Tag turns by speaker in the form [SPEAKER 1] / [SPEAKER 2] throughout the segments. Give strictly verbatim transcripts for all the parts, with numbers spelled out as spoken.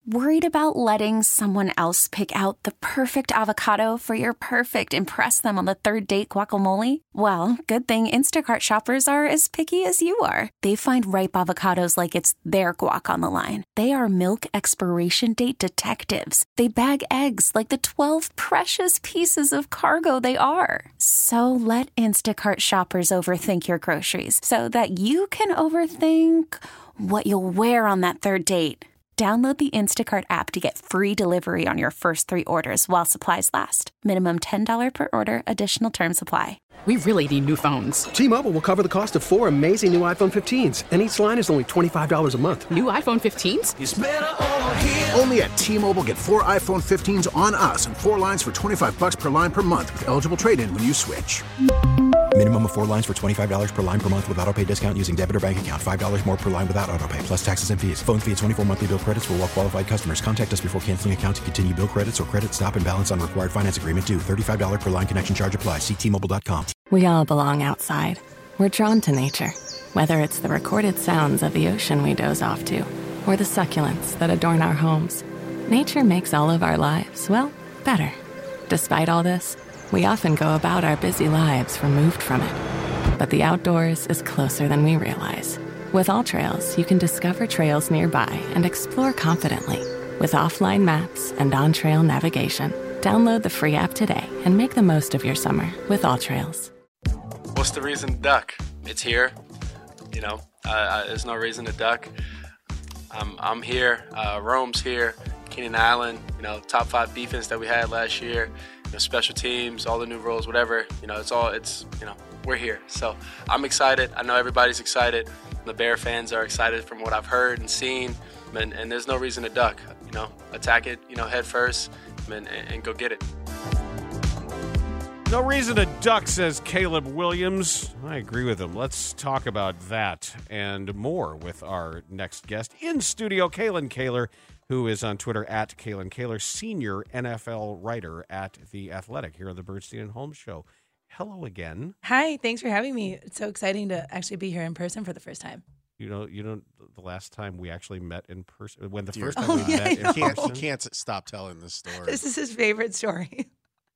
[SPEAKER 1] Worried about letting someone else pick out the perfect avocado for your perfect impress them on the third date guacamole? Well, good thing Instacart shoppers are as picky as you are. They find ripe avocados like it's their guac on the line. They are milk expiration date detectives. They bag eggs like the twelve precious pieces of cargo they are. So let Instacart shoppers overthink your groceries so that you can overthink what you'll wear on that third date. Download the Instacart app to get free delivery on your first three orders while supplies last. Minimum ten dollars per order. Additional terms apply.
[SPEAKER 2] We really need new phones.
[SPEAKER 3] T-Mobile will cover the cost of four amazing new iPhone fifteens, and each line is only twenty-five dollars a month.
[SPEAKER 2] New iPhone fifteens?
[SPEAKER 4] It's better over here.
[SPEAKER 5] Only at T-Mobile, get four iPhone fifteens on us and four lines for twenty-five dollars per line per month with eligible trade-in when you switch.
[SPEAKER 6] Minimum of four lines for twenty-five dollars per line per month with autopay discount using debit or bank account. five dollars more per line without autopay, plus taxes and fees. Phone fee at twenty-four monthly bill credits for well-qualified customers. Contact us before canceling account to continue bill credits or credit stop and balance on required finance agreement due. thirty-five dollars per line connection charge applies. See T Mobile dot com.
[SPEAKER 7] We all belong outside. We're drawn to nature. Whether it's the recorded sounds of the ocean we doze off to, or the succulents that adorn our homes, nature makes all of our lives, well, better. Despite all this, we often go about our busy lives removed from it. But the outdoors is closer than we realize. With AllTrails, you can discover trails nearby and explore confidently. With offline maps and on-trail navigation, download the free app today and make the most of your summer with AllTrails.
[SPEAKER 8] What's the reason to duck? It's here. You know, uh, uh, there's no reason to duck. I'm, I'm here. Uh, Rome's here. Keenan Allen, you know, top five defense that we had last year. You know, special teams, all the new rules, whatever. You know, it's all, it's, you know, we're here. So I'm excited. I know everybody's excited. The Bear fans are excited from what I've heard and seen. And, and there's no reason to duck. You know, attack it, you know, head first and, and go get it.
[SPEAKER 9] No reason to duck, says Caleb Williams. I agree with him. Let's talk about that and more with our next guest in studio, Kalyn Kahler, who is on Twitter at Kalyn Kahler, senior N F L writer at The Athletic here on the Bernstein and Holmes Show. Hello again.
[SPEAKER 10] Hi, thanks for having me. It's so exciting to actually be here in person for the first time.
[SPEAKER 9] You know, you know, the last time we actually met in person, when the
[SPEAKER 11] Dude,
[SPEAKER 9] first time
[SPEAKER 10] oh,
[SPEAKER 9] we
[SPEAKER 10] yeah,
[SPEAKER 9] met in
[SPEAKER 11] You can't,
[SPEAKER 9] person,
[SPEAKER 11] you can't stop telling this story.
[SPEAKER 10] This is his favorite story.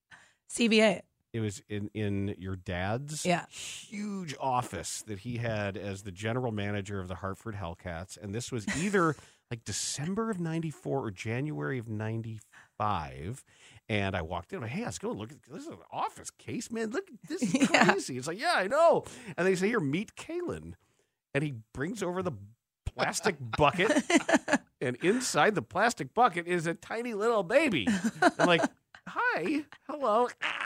[SPEAKER 10] C B A.
[SPEAKER 9] it was in, in your dad's
[SPEAKER 10] yeah.
[SPEAKER 9] huge office that he had as the general manager of the Hartford Hellcats. And this was either like December of ninety-four or January of ninety-five. And I walked in, I'm like, hey, let's go look at this is an office case, man. Look, this is crazy. Yeah. It's like, yeah, I know. And they say, here, meet Kalyn. And he brings over the plastic bucket. And inside the plastic bucket is a tiny little baby. I'm like, hi, hello.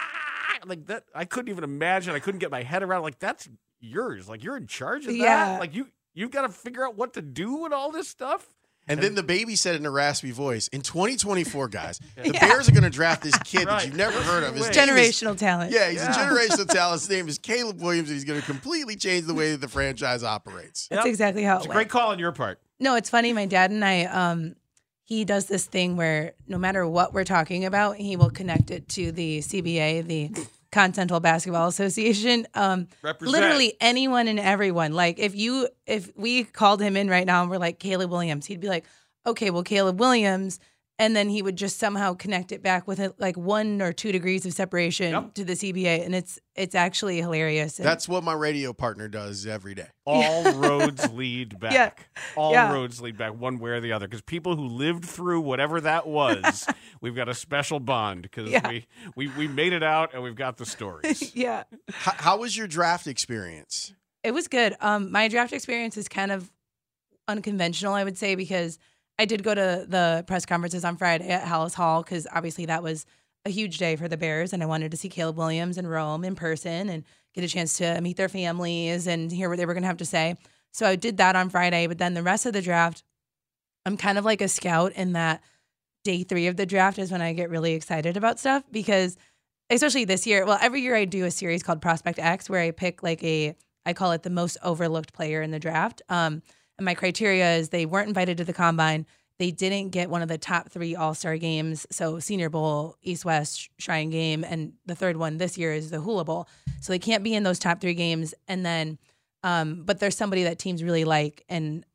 [SPEAKER 9] Like that, I couldn't even imagine. I couldn't get my head around. Like, that's yours. Like, you're in charge of that.
[SPEAKER 10] Yeah.
[SPEAKER 9] Like, you, you've got to figure out what to do and all this stuff.
[SPEAKER 11] And, and then the baby said in a raspy voice, in twenty twenty-four, guys, the
[SPEAKER 10] Yeah.
[SPEAKER 11] Bears are going to draft this kid
[SPEAKER 9] Right.
[SPEAKER 11] that you've never heard of. His
[SPEAKER 9] Wait.
[SPEAKER 11] name is-
[SPEAKER 10] Generational talent.
[SPEAKER 11] Yeah, he's
[SPEAKER 9] Yeah.
[SPEAKER 11] a generational talent. His name is Caleb Williams, and he's going to completely change the way that the franchise operates.
[SPEAKER 10] That's
[SPEAKER 9] Yep.
[SPEAKER 10] exactly how
[SPEAKER 9] It's
[SPEAKER 10] it
[SPEAKER 9] a
[SPEAKER 10] went.
[SPEAKER 9] great call on your part.
[SPEAKER 10] No, it's funny. My dad and I, um, he does this thing where no matter what we're talking about, he will connect it to the C B A, the Continental Basketball Association. Um,
[SPEAKER 9] Represent.
[SPEAKER 10] literally anyone and everyone. Like if you, if we called him in right now and we're like Caleb Williams, he'd be like, okay, well, Caleb Williams. And then he would just somehow connect it back with it, like one or two degrees of separation
[SPEAKER 9] Yep.
[SPEAKER 10] to the C B A. And it's, it's actually hilarious. And
[SPEAKER 11] That's what my radio partner does every day.
[SPEAKER 9] All roads lead back.
[SPEAKER 10] Yeah.
[SPEAKER 9] All
[SPEAKER 10] Yeah.
[SPEAKER 9] roads lead back one way or the other. Because people who lived through whatever that was, we've got a special bond because
[SPEAKER 10] Yeah.
[SPEAKER 9] we, we, we made it out and we've got the stories.
[SPEAKER 10] yeah.
[SPEAKER 11] How, how was your draft experience?
[SPEAKER 10] It was good. Um, my draft experience is kind of unconventional, I would say, because I did go to the press conferences on Friday at Hallis Hall because obviously that was a huge day for the Bears, and I wanted to see Caleb Williams and Rome in person and get a chance to meet their families and hear what they were going to have to say. So I did that on Friday, but then the rest of the draft, I'm kind of like a scout in that day three of the draft is when I get really excited about stuff because especially this year, well, every year I do a series called Prospect X where I pick like a, I call it the most overlooked player in the draft. Um, and my criteria is they weren't invited to the combine. They didn't get one of the top three all-star games. So Senior Bowl, East-West, Shrine Game, and the third one this year is the Hula Bowl. So they can't be in those top three games. And then, um, but there's somebody that teams really like. And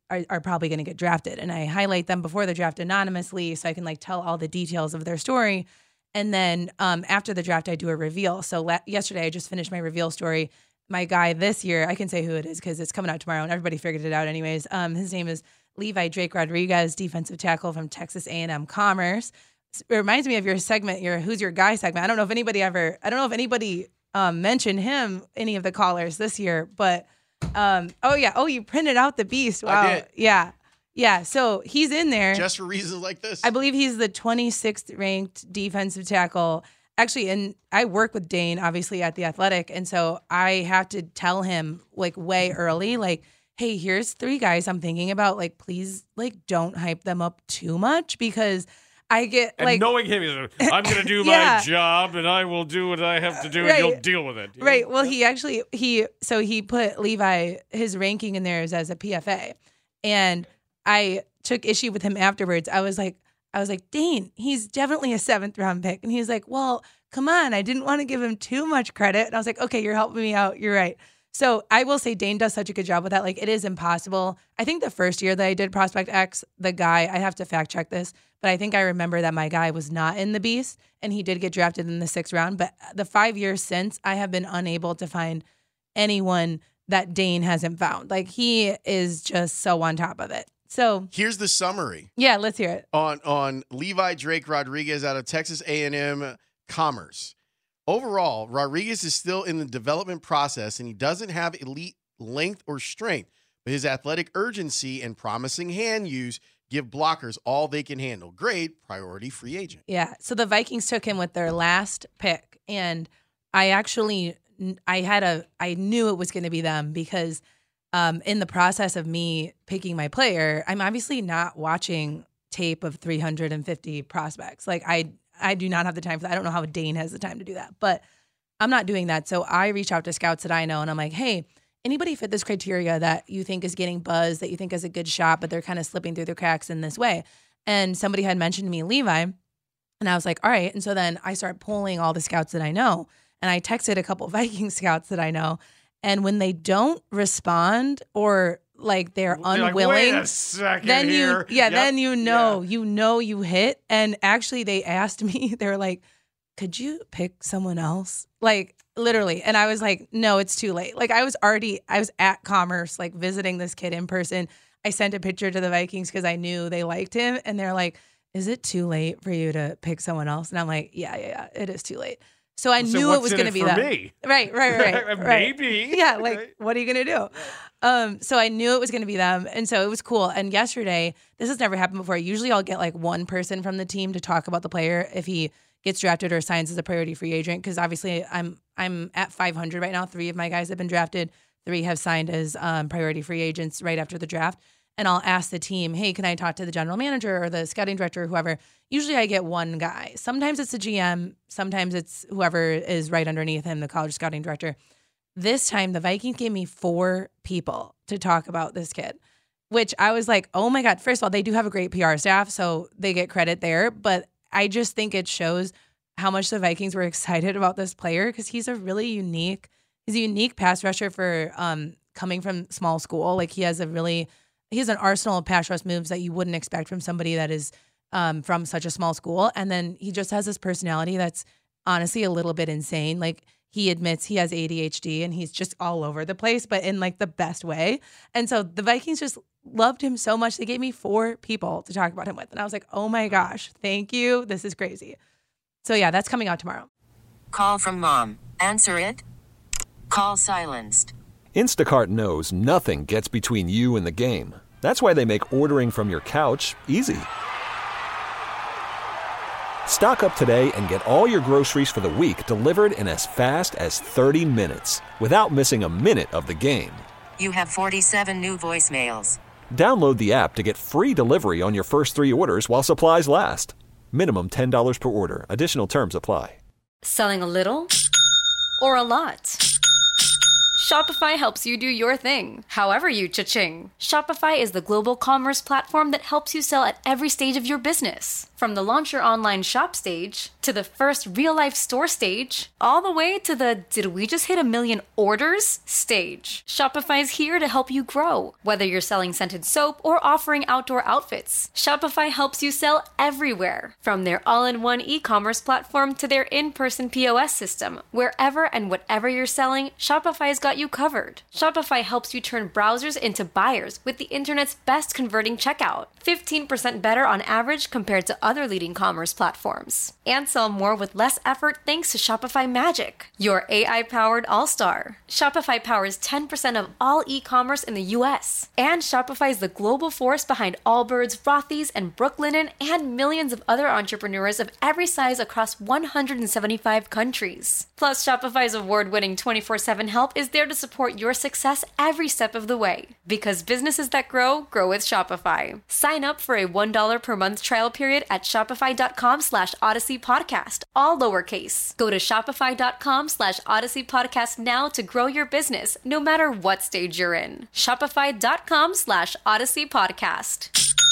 [SPEAKER 10] are, are probably going to get drafted. And I highlight them before the draft anonymously so I can like tell all the details of their story. And then um, after the draft, I do a reveal. So la- yesterday, I just finished my reveal story. My guy this year, I can say who it is because it's coming out tomorrow and everybody figured it out anyways. Um, his name is Levi Drake Rodriguez, defensive tackle from Texas A and M Commerce. It reminds me of your segment, your Who's Your Guy segment. I don't know if anybody ever, I don't know if anybody um, mentioned him, any of the callers this year, but um, oh yeah. Oh, you printed out the beast. Wow.
[SPEAKER 11] I did.
[SPEAKER 10] Yeah. Yeah. So he's in there.
[SPEAKER 11] Just for reasons like this.
[SPEAKER 10] I believe he's the twenty-sixth ranked defensive tackle. Actually, and I work with Dane, obviously, at The Athletic. And so I have to tell him, like, way early, like, hey, here's three guys I'm thinking about. Like, please, like, don't hype them up too much because I get,
[SPEAKER 9] and
[SPEAKER 10] like...
[SPEAKER 9] knowing him, he's like, I'm going to do
[SPEAKER 10] yeah.
[SPEAKER 9] my job, and I will do what I have to do,
[SPEAKER 10] right.
[SPEAKER 9] and you'll deal with it.
[SPEAKER 10] Right. Well, he actually, he, so he put Levi, his ranking in there is as a P F A. And I took issue with him afterwards. I was like, I was like, Dane, he's definitely a seventh round pick. And he's like, well, come on. I didn't want to give him too much credit. And I was like, okay, you're helping me out. You're right. So I will say Dane does such a good job with that. Like, it is impossible. I think the first year that I did Prospect X, the guy, I have to fact check this, but I think I remember that my guy was not in the Beast and he did get drafted in the sixth round. But the five years since, I have been unable to find anyone that Dane hasn't found. Like, he is just so on top of it. So
[SPEAKER 11] here's the summary.
[SPEAKER 10] Yeah, let's hear it.
[SPEAKER 11] On on Levi Drake Rodriguez out of Texas A and M Commerce. Overall, Rodriguez is still in the development process, and he doesn't have elite length or strength, but his athletic urgency and promising hand use give blockers all they can handle. Grade, priority free agent.
[SPEAKER 10] Yeah, so the Vikings took him with their last pick, and I actually, I had a, I knew it was going to be them because um, in the process of me picking my player, I'm obviously not watching tape of three hundred fifty prospects. Like, I I do not have the time for that. I don't know how Dane has the time to do that, but I'm not doing that. So I reach out to scouts that I know, and I'm like, hey, anybody fit this criteria that you think is getting buzz, that you think is a good shot, but they're kind of slipping through the cracks in this way? And somebody had mentioned to me Levi, and I was like, all right. And so then I start pulling all the scouts that I know, and I texted a couple Viking scouts that I know, and when they don't respond or like they're unwilling,
[SPEAKER 9] like, wait a second
[SPEAKER 10] then
[SPEAKER 9] here.
[SPEAKER 10] you, yeah,
[SPEAKER 9] Yep.
[SPEAKER 10] then you know,
[SPEAKER 9] Yeah.
[SPEAKER 10] you know, you hit. And actually, they asked me, they were like, "Could you pick someone else?" Like literally, and I was like, "No, it's too late." Like I was already, I was at Commerce, like visiting this kid in person. I sent a picture to the Vikings because I knew they liked him, and they're like, "Is it too late for you to pick someone else?" And I'm like, "Yeah, yeah, yeah, it is too late." So I
[SPEAKER 9] So
[SPEAKER 10] knew
[SPEAKER 9] what's
[SPEAKER 10] it was
[SPEAKER 9] in
[SPEAKER 10] going to
[SPEAKER 9] it
[SPEAKER 10] be
[SPEAKER 9] for
[SPEAKER 10] that.
[SPEAKER 9] me?
[SPEAKER 10] Right, right, right. right.
[SPEAKER 9] Maybe.
[SPEAKER 10] Yeah, like, what are you going to do? Um, so I knew it was going to be them. And so it was cool. And yesterday, this has never happened before. Usually I'll get like one person from the team to talk about the player if he gets drafted or signs as a priority free agent. Because obviously I'm I'm at five hundred right now. Three of my guys have been drafted. Three have signed as um, priority free agents right after the draft. And I'll ask the team, hey, can I talk to the general manager or the scouting director or whoever? Usually I get one guy. Sometimes it's the G M. Sometimes it's whoever is right underneath him, the college scouting director. This time, the Vikings gave me four people to talk about this kid, which I was like, oh my God. First of all, they do have a great P R staff, so they get credit there. But I just think it shows how much the Vikings were excited about this player because he's a really unique, he's a unique pass rusher for um, coming from small school. Like he has a really, he has an arsenal of pass rush moves that you wouldn't expect from somebody that is um, from such a small school. And then he just has this personality that's honestly a little bit insane. Like he admits he has A D H D and he's just all over the place, but in like the best way. And so the Vikings just loved him so much. They gave me four people to talk about him with. And I was like, oh my gosh, thank you. This is crazy. So yeah, that's coming out tomorrow.
[SPEAKER 4] Call from mom. Answer it. Call silenced.
[SPEAKER 12] Instacart knows nothing gets between you and the game. That's why they make ordering from your couch easy. Stock up today and get all your groceries for the week delivered in as fast as thirty minutes without missing a minute of the game.
[SPEAKER 4] You have forty-seven new voicemails.
[SPEAKER 12] Download the app to get free delivery on your first three orders while supplies last. Minimum ten dollars per order. Additional terms apply.
[SPEAKER 13] Selling a little or a lot? Shopify helps you do your thing, however you cha-ching. Shopify is the global commerce platform that helps you sell at every stage of your business. From the launch your online shop stage, to the first real-life store stage, all the way to the did we just hit a million orders stage. Shopify's here to help you grow. Whether you're selling scented soap or offering outdoor outfits, Shopify helps you sell everywhere. From their all-in-one e-commerce platform to their in-person P O S system, wherever and whatever you're selling, Shopify's got you covered. Shopify helps you turn browsers into buyers with the internet's best converting checkout. fifteen percent better on average compared to other leading commerce platforms. And sell more with less effort thanks to Shopify Magic, your A I-powered all-star. Shopify powers ten percent of all e-commerce in the U S. And Shopify is the global force behind Allbirds, Rothy's, and Brooklinen, and millions of other entrepreneurs of every size across one hundred seventy-five countries. Plus, Shopify's award-winning twenty-four seven help is there to support your success every step of the way. Because businesses that grow, grow with Shopify. Sign up for a one dollar per month trial period at shopify.com slash Odyssey Podcast, all lowercase. Go to shopify.com slash Odyssey Podcast now to grow your business, no matter what stage you're in. Shopify.com slash Odyssey Podcast.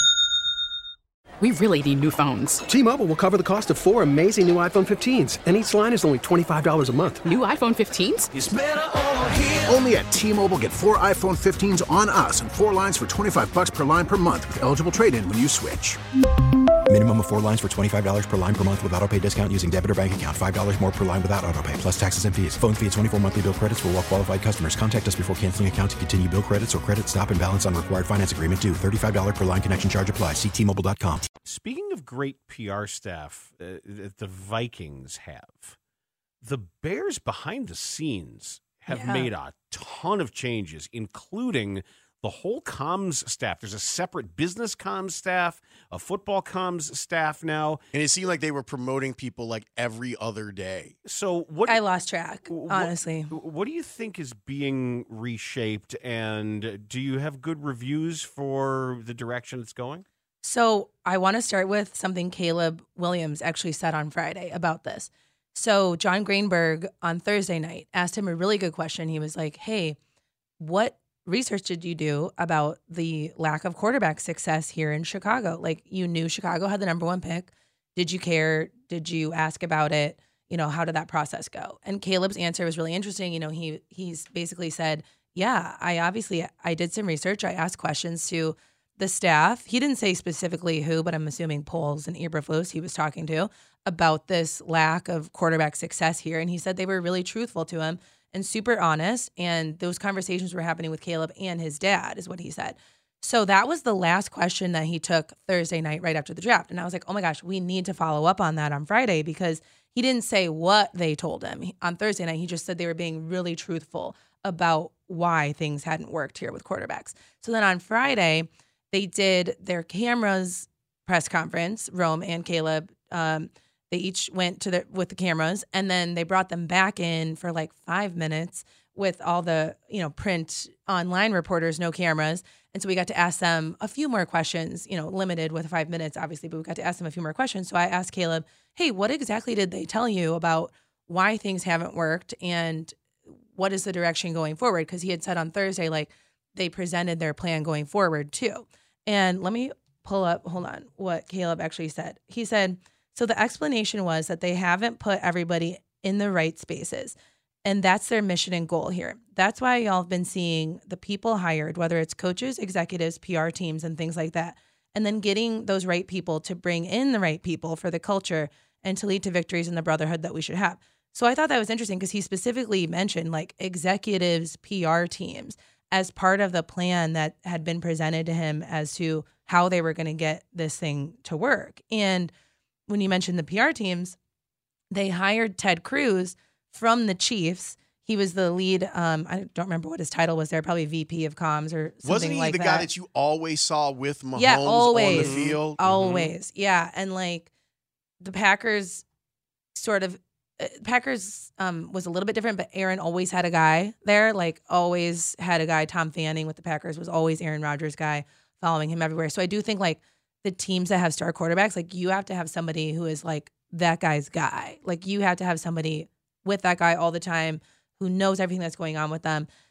[SPEAKER 2] We really need new phones.
[SPEAKER 3] T-Mobile will cover the cost of four amazing new iPhone fifteens, and each line is only twenty-five dollars a month.
[SPEAKER 2] New iPhone fifteens?
[SPEAKER 5] It's better over here. Only at T-Mobile, get four iPhone fifteens on us and four lines for twenty-five bucks per line per month with eligible trade-in when you switch.
[SPEAKER 6] Minimum of four lines for twenty-five dollars per line per month with autopay discount using debit or bank account. five dollars more per line without autopay, plus taxes and fees. Phone fee at twenty-four monthly bill credits for well-qualified customers. Contact us before canceling account to continue bill credits or credit stop and balance on required finance agreement due. thirty-five dollars per line connection charge applies. See T Mobile dot com.
[SPEAKER 9] Speaking of great P R staff uh, that the Vikings have, the Bears behind the scenes have
[SPEAKER 10] Yeah.
[SPEAKER 9] made a ton of changes, including the whole comms staff. There's a separate business comms staff, a football comms staff now.
[SPEAKER 11] And it seemed like they were promoting people like every other day.
[SPEAKER 9] So what
[SPEAKER 10] I lost track,
[SPEAKER 9] what-
[SPEAKER 10] honestly.
[SPEAKER 9] What do you think is being reshaped, and do you have good reviews for the direction it's going?
[SPEAKER 10] So I want to start with something Caleb Williams actually said on Friday about this. So John Greenberg on Thursday night asked him a really good question. He was like, hey, what research did you do about the lack of quarterback success here in Chicago? Like, you knew Chicago had the number one pick. Did you care? Did you ask about it? You know, how did that process go? And Caleb's answer was really interesting. You know, he he's basically said, yeah, I obviously, I did some research. I asked questions to the staff. He didn't say specifically who, but I'm assuming Poles and Eberflus he was talking to about this lack of quarterback success here. And he said they were really truthful to him and super honest. And those conversations were happening with Caleb and his dad, is what he said. So that was the last question that he took Thursday night right after the draft. And I was like, oh my gosh, we need to follow up on that on Friday, because he didn't say what they told him. He, on Thursday night, he just said they were being really truthful about why things hadn't worked here with quarterbacks. So then on Friday, they did their cameras press conference, Rome and Caleb. Um, they each went to the with the cameras, and then they brought them back in for like five minutes with all the, you know, print online reporters, no cameras. And so we got to ask them a few more questions, you know, limited with five minutes, obviously, but we got to ask them a few more questions. So I asked Caleb, hey, what exactly did they tell you about why things haven't worked and what is the direction going forward? Because he had said on Thursday, like, they presented their plan going forward too. And let me pull up, hold on, what Caleb actually said. He said, so the explanation was that they haven't put everybody in the right spaces. And that's their mission and goal here. That's why y'all have been seeing the people hired, whether it's coaches, executives, P R teams, and things like that. And then getting those right people to bring in the right people for the culture and to lead to victories in the brotherhood that we should have. So I thought that was interesting because he specifically mentioned like executives, P R teams as part of the plan that had been presented to him as to how they were going to get this thing to work. And when you mentioned the P R teams, they hired Ted Cruz from the Chiefs. He was the lead. Um, I don't remember what his title was there, probably V P of comms or something
[SPEAKER 11] Wasn't he
[SPEAKER 10] like
[SPEAKER 11] the
[SPEAKER 10] that.
[SPEAKER 11] guy that you always saw with Mahomes
[SPEAKER 10] yeah, always,
[SPEAKER 11] on the field?
[SPEAKER 10] Always. Mm-hmm. Yeah. And like the Packers sort of, uh, Packers um, was a little bit different, but Aaron always had a guy there, like always had a guy. Tom Fanning with the Packers was always Aaron Rodgers' guy, following him everywhere. So I do think like the teams that have star quarterbacks, like you have to have somebody who is like that guy's guy. Like you have to have somebody with that guy all the time who knows everything that's going on with them.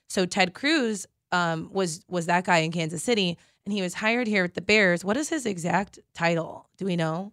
[SPEAKER 10] So Ted Cruz um, was was that guy in Kansas City, and he was hired here with the Bears. What is his exact title? Do we know?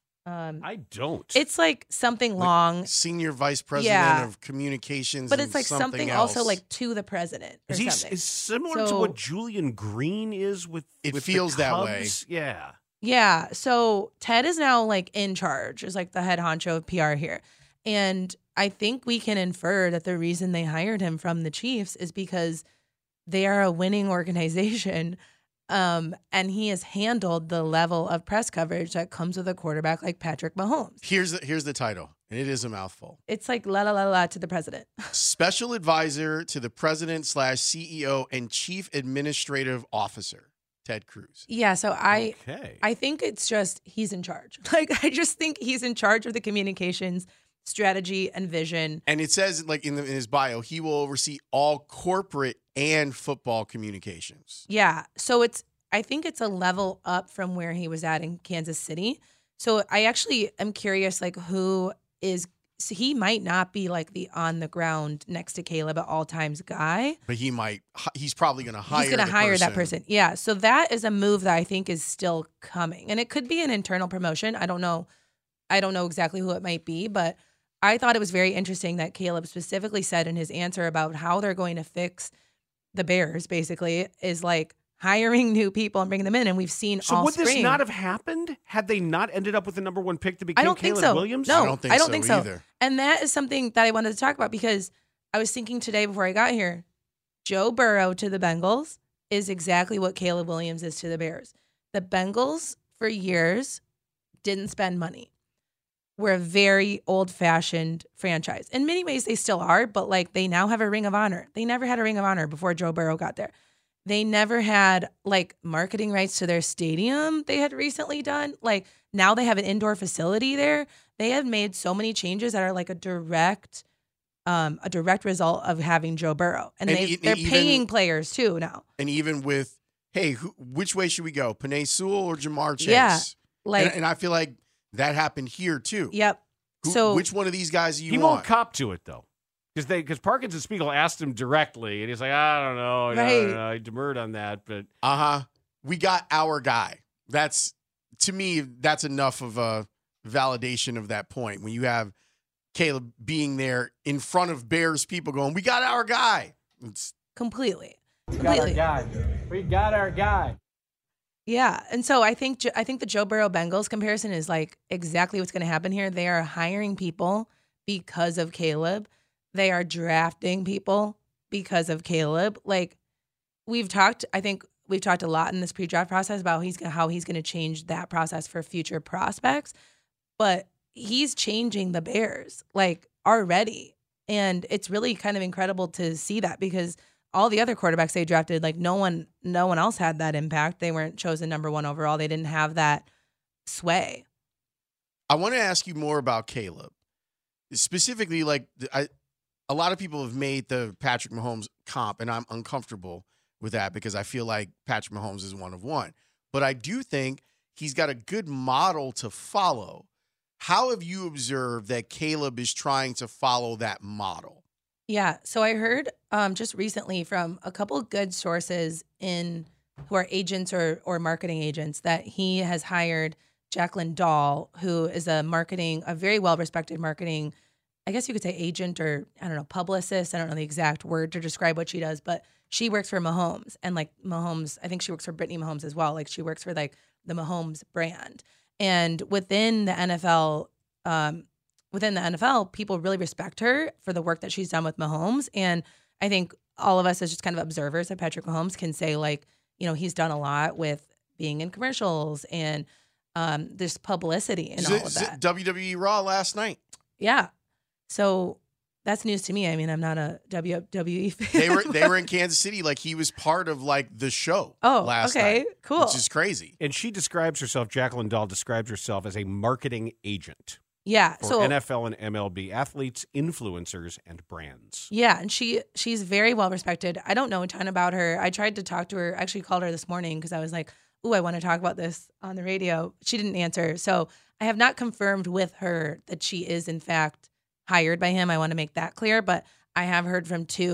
[SPEAKER 10] Um,
[SPEAKER 9] I don't.
[SPEAKER 10] It's like something
[SPEAKER 11] Like
[SPEAKER 10] long.
[SPEAKER 11] Senior vice president
[SPEAKER 10] Yeah.
[SPEAKER 11] of communications.
[SPEAKER 10] But
[SPEAKER 11] and
[SPEAKER 10] it's like
[SPEAKER 11] something,
[SPEAKER 10] something
[SPEAKER 11] else.
[SPEAKER 10] also like to the president or
[SPEAKER 9] Is he
[SPEAKER 10] something.
[SPEAKER 9] is similar to
[SPEAKER 10] So-
[SPEAKER 9] what Julian Green is with?
[SPEAKER 11] It
[SPEAKER 9] with the
[SPEAKER 11] feels that way.
[SPEAKER 9] Cubs? Yeah.
[SPEAKER 10] Yeah. So Ted is now like in charge, is like the head honcho of P R here. And I think we can infer that the reason they hired him from the Chiefs is because they are a winning organization. Um, and he has handled the level of press coverage that comes with a quarterback like Patrick Mahomes.
[SPEAKER 11] Here's the here's the title, and it is a mouthful.
[SPEAKER 10] It's like la la la la to the president.
[SPEAKER 11] Special advisor to the president slash C E O and chief administrative officer, Ted Cruz.
[SPEAKER 10] Yeah, so I
[SPEAKER 9] Okay.
[SPEAKER 10] I think it's just he's in charge. Like I just think he's in charge of the communications strategy and vision.
[SPEAKER 11] And it says, like in, the, in his bio, he will oversee all corporate and football communications.
[SPEAKER 10] Yeah. So it's, I think it's a level up from where he was at in Kansas City. So I actually am curious, like, who is, so he might not be like the on the ground next to Caleb at all times guy.
[SPEAKER 11] But he might, he's probably going to hire
[SPEAKER 10] He's going to
[SPEAKER 11] the
[SPEAKER 10] hire that
[SPEAKER 11] person.
[SPEAKER 10] person. Yeah. So that is a move that I think is still coming. And it could be an internal promotion. I don't know. I don't know exactly who it might be, but I thought it was very interesting that Caleb specifically said in his answer about how they're going to fix the Bears, basically, is like hiring new people and bringing them in. And we've seen
[SPEAKER 9] So
[SPEAKER 10] all
[SPEAKER 9] would
[SPEAKER 10] spring.
[SPEAKER 9] this not have happened had they not ended up with the number one pick to become
[SPEAKER 10] I don't
[SPEAKER 9] Caleb
[SPEAKER 10] think so.
[SPEAKER 9] Williams?
[SPEAKER 10] No,
[SPEAKER 11] I don't think so
[SPEAKER 10] so.
[SPEAKER 11] either.
[SPEAKER 10] And that is something that I wanted to talk about because I was thinking today before I got here, Joe Burrow to the Bengals is exactly what Caleb Williams is to the Bears. The Bengals for years didn't spend money. We're a very old-fashioned franchise. In many ways, they still are, but like they now have a Ring of Honor. They never had a Ring of Honor before Joe Burrow got there. They never had like marketing rights to their stadium they had recently done. Like now they have an indoor facility there. They have made so many changes that are like a direct, um, a direct result of having Joe Burrow. And,
[SPEAKER 11] And
[SPEAKER 10] they,
[SPEAKER 11] e-
[SPEAKER 10] they're
[SPEAKER 11] even-
[SPEAKER 10] paying players too now.
[SPEAKER 11] And even with, hey, who, which way should we go? Panay Sewell or Jamar Chase?
[SPEAKER 10] Yeah, like-
[SPEAKER 11] and, and I feel like that happened here too.
[SPEAKER 10] Yep.
[SPEAKER 11] Who,
[SPEAKER 10] So
[SPEAKER 11] which one of these guys do you
[SPEAKER 9] he
[SPEAKER 11] want?
[SPEAKER 9] won't cop to it though, because they because Parkins and Spiegel asked him directly, and he's like, I don't know, I
[SPEAKER 10] Right.
[SPEAKER 9] don't know. He demurred on that, but
[SPEAKER 11] Uh huh. We got our guy. That's to me. That's enough of a validation of that point when you have Caleb being there in front of Bears people going, "We got our guy." It's
[SPEAKER 10] completely.
[SPEAKER 14] We got our
[SPEAKER 10] Completely.
[SPEAKER 14] guy. We got our guy.
[SPEAKER 10] Yeah, and so I think Jo- I think the Joe Burrow Bengals comparison is like exactly what's going to happen here. They are hiring people because of Caleb. They are drafting people because of Caleb. Like we've talked, I think we've talked a lot in this pre-draft process about he's gonna, how he's going to change that process for future prospects. But he's changing the Bears like already, and it's really kind of incredible to see that because all the other quarterbacks they drafted, like no one, no one else had that impact. They weren't chosen number one overall. They didn't have that sway.
[SPEAKER 11] I want to ask you more about Caleb. Specifically, like I, a lot of people have made the Patrick Mahomes comp, and I'm uncomfortable with that because I feel like Patrick Mahomes is one of one. But I do think he's got a good model to follow. How have you observed that Caleb is trying to follow that model?
[SPEAKER 10] Yeah. So I heard um, just recently from a couple good sources in who are agents or or marketing agents that he has hired Jacqueline Dahl, who is a marketing, a very well-respected marketing, I guess you could say agent or, I don't know, publicist. I don't know the exact word to describe what she does, but she works for Mahomes. And like Mahomes, I think she works for Brittany Mahomes as well. Like she works for like the Mahomes brand. And within the N F L, um, within the N F L, people really respect her for the work that she's done with Mahomes. And I think all of us as just kind of observers of Patrick Mahomes can say like, you know, he's done a lot with being in commercials and um, there's publicity and
[SPEAKER 11] Z-
[SPEAKER 10] all of
[SPEAKER 11] Z-
[SPEAKER 10] that.
[SPEAKER 11] W W E Raw last night.
[SPEAKER 10] Yeah. So that's news to me. I mean, I'm not a W W E fan.
[SPEAKER 11] They were they were in Kansas City, like he was part of like the show.
[SPEAKER 10] Oh,
[SPEAKER 11] last
[SPEAKER 10] okay,
[SPEAKER 11] night,
[SPEAKER 10] cool.
[SPEAKER 11] Which is crazy.
[SPEAKER 9] And she describes herself, Jacqueline Dahl describes herself as a marketing agent.
[SPEAKER 10] Yeah.
[SPEAKER 9] For
[SPEAKER 10] So
[SPEAKER 9] N F L and M L B athletes, influencers, and brands.
[SPEAKER 10] yeah, and she she's very well respected. I don't know a ton about her. I tried to talk to her. I actually called her this morning because I was like, "Ooh, I want to talk about this on the radio." She didn't answer, so I have not confirmed with her that she is in fact hired by him. I want to make that clear, but I have heard from two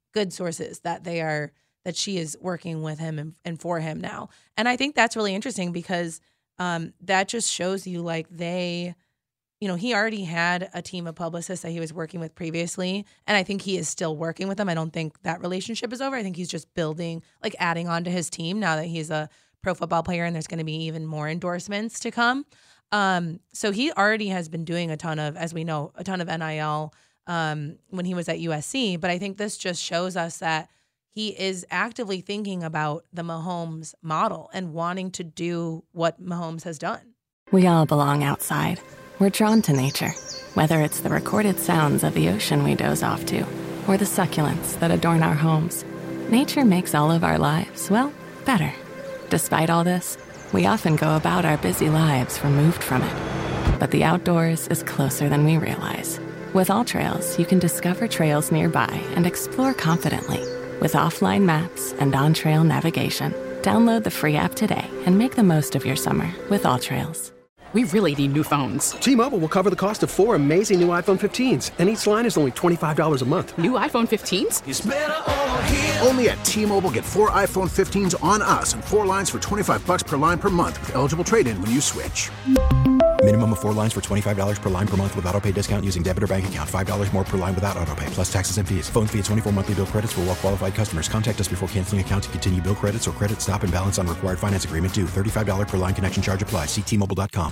[SPEAKER 10] good sources that they are that she is working with him and, and for him now. And I think that's really interesting because um, that just shows you like they, you know, he already had a team of publicists that he was working with previously. And I think he is still working with them. I don't think that relationship is over. I think he's just building, like adding on to his team now that he's a pro football player and there's going to be even more endorsements to come. Um, so he already has been doing a ton of, as we know, a ton of N I L um, when he was at U S C. But I think this just shows us that he is actively thinking about the Mahomes model and wanting to do what Mahomes has done.
[SPEAKER 7] We all belong outside. We're drawn to nature, whether it's the recorded sounds of the ocean we doze off to, or the succulents that adorn our homes. Nature makes all of our lives, well, better. Despite all this, we often go about our busy lives removed from it. But the outdoors is closer than we realize. With AllTrails, you can discover trails nearby and explore confidently. With offline maps and on-trail navigation, download the free app today and make the most of your summer with AllTrails.
[SPEAKER 2] We really need new phones.
[SPEAKER 3] T-Mobile will cover the cost of four amazing new iPhone fifteens, and each line is only twenty-five dollars a month.
[SPEAKER 2] New iPhone fifteens?
[SPEAKER 5] It's better over here. Only at T-Mobile, get four iPhone fifteens on us and four lines for twenty-five bucks per line per month with eligible trade-in when you switch.
[SPEAKER 6] Minimum of four lines for twenty-five dollars per line per month with autopay discount using debit or bank account. five dollars more per line without autopay, plus taxes and fees. Phone fee at twenty-four monthly bill credits for well-qualified customers. Contact us before canceling account to continue bill credits or credit stop and balance on required finance agreement due. thirty-five dollars per line connection charge applies. See T Mobile dot com.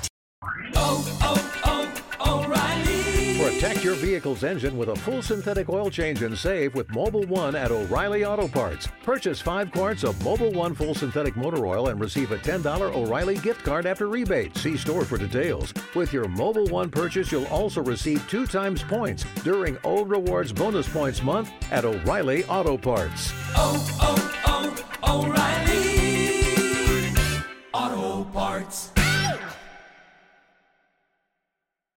[SPEAKER 15] Oh, oh, oh, O'Reilly. Protect your vehicle's engine with a full synthetic oil change and save with Mobile One at O'Reilly Auto Parts. Purchase five quarts of Mobile One full synthetic motor oil and receive a ten dollars O'Reilly gift card after rebate. See store for details. With your Mobile One purchase, you'll also receive two times points during O Rewards Bonus Points Month at O'Reilly Auto Parts.
[SPEAKER 16] Oh, oh, oh, O'Reilly Auto Parts.